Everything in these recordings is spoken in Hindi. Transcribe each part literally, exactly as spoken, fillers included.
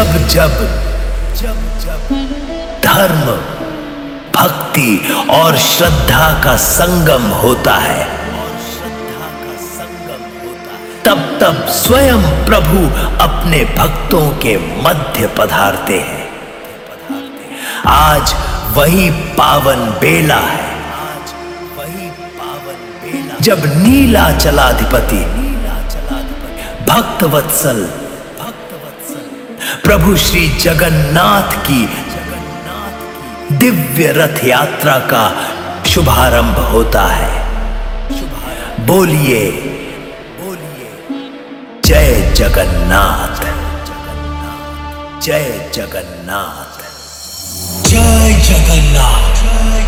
जब जब धर्म, भक्ति और श्रद्धा का संगम होता है, तब तब स्वयं प्रभु अपने भक्तों के मध्य पधारते हैं। आज वही पावन बेला है जब नीलाचलाधिपति भक्तवत्सल प्रभु श्री जगन्नाथ की दिव्य रथ यात्रा का शुभारंभ होता है। बोलिए जय जगन्नाथ, जय जगन्नाथ, जय जगन्नाथ,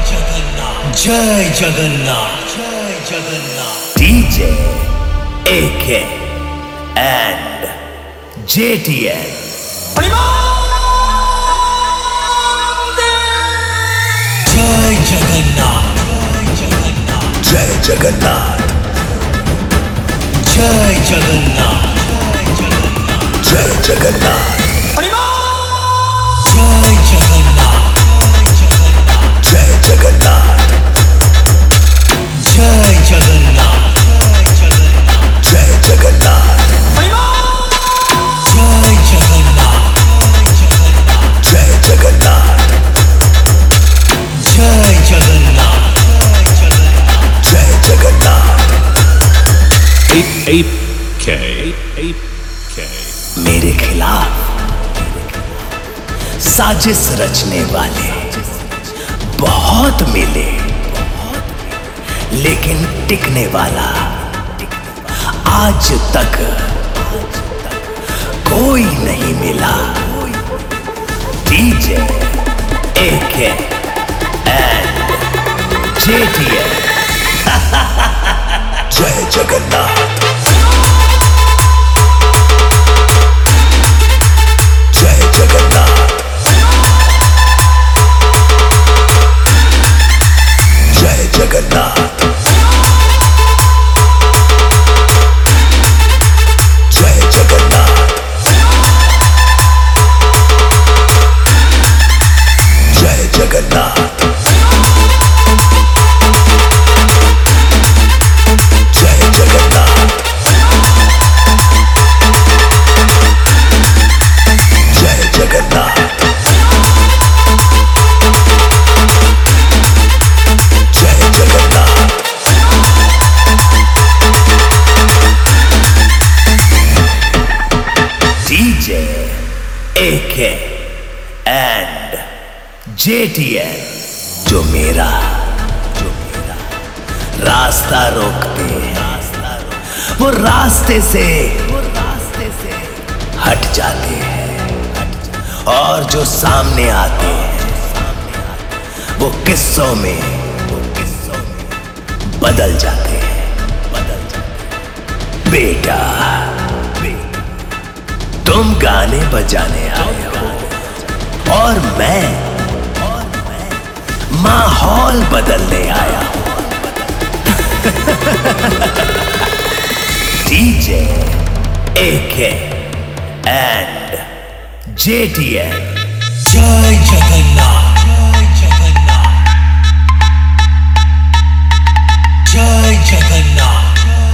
जय जगन्नाथ, जय Jagannath. DJ AK and JTN. जय जगन्नाथ, जय जगन्नाथ, जय जगन्नाथ, जय जगन्नाथ, जय जगन्नाथ, जय जगन्नाथ, जय जगन्नाथ, जय जगन्नाथ, जय जगन्नाथ, जय जगन्नाथ, जय जगन्नाथ, जय Jagannath. eight K eight K मेरे खिलाफ साजिश रचने वाले बहुत मिले, लेकिन टिकने वाला आज तक कोई नहीं मिला। DJ AK and JTN. जय जगन्नाथ, जय जगन्नाथ, जय जगन्नाथ, जय जगन्नाथ, जय जगन्नाथ, जय जगन्नाथ, जय जगन्नाथ, जय Jagannath. DJ AK and JTN. जो मेरा जो मेरा रास्ता रोकते हैं, वो रास्ते से वो रास्ते से हट जाते हैं, और जो सामने आते हैं वो किस्सों में वो किस्सों में बदल जाते हैं, बदल जाते हैं। बेटा, बेटा, तुम गाने बजाने आए हो और मैं और मैं माहौल बदलने आया हूं। DJ AK and JTN. जय जगन्नाथ, जय जगन्नाथ, जय जगन्नाथ,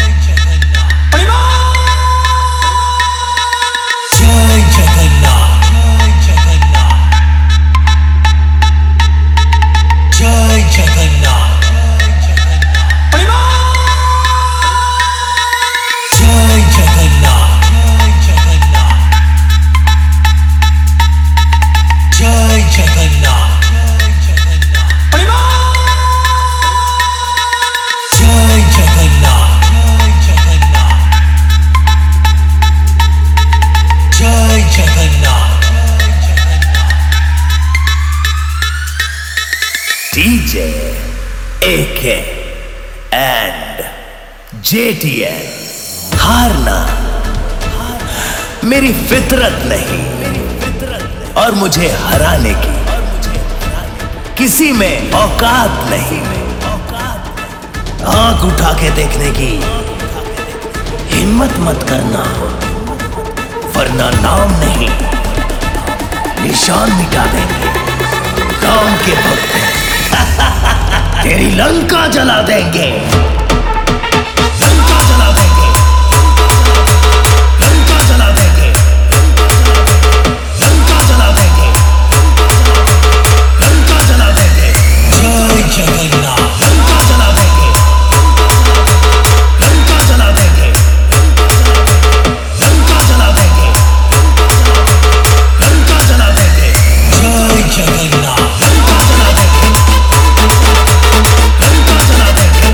जय जगन्नाथ, जय जगन्नाथ, जय जगन्नाथ, जय जगन्नाथ, जय जगन्नाथ, जय Jagannath. DJ AK and JTN. हारना मेरी फितरत नहीं, और मुझे हराने की किसी में औकात नहीं। आंख उठा के देखने की हिम्मत मत करना, वरना नाम नहीं निशान मिटा देंगे। राम के भक्त हैं। तेरी लंका जला देंगे। लंका जला देंगे। लंका जला देंगे। लंका जला देंगे। लंका जला देंगे। जय जगन्नाथ लंका जला देंगे। लंका जला देंगे। लंका जला देंगे। लंका जला देंगे। जय जगन्नाथ लंका जला देंगे। लंका जला देंगे।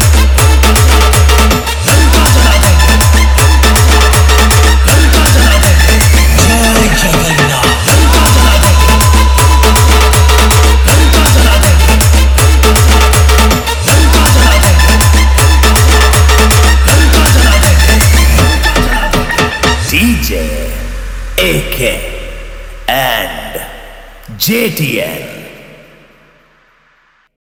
लंका जला देंगे। लंका जला देंगे। जय जगन्नाथ लंका जला देंगे। लंका जला देंगे। लंका जला देंगे। लंका जला देंगे। DJ A K and J T L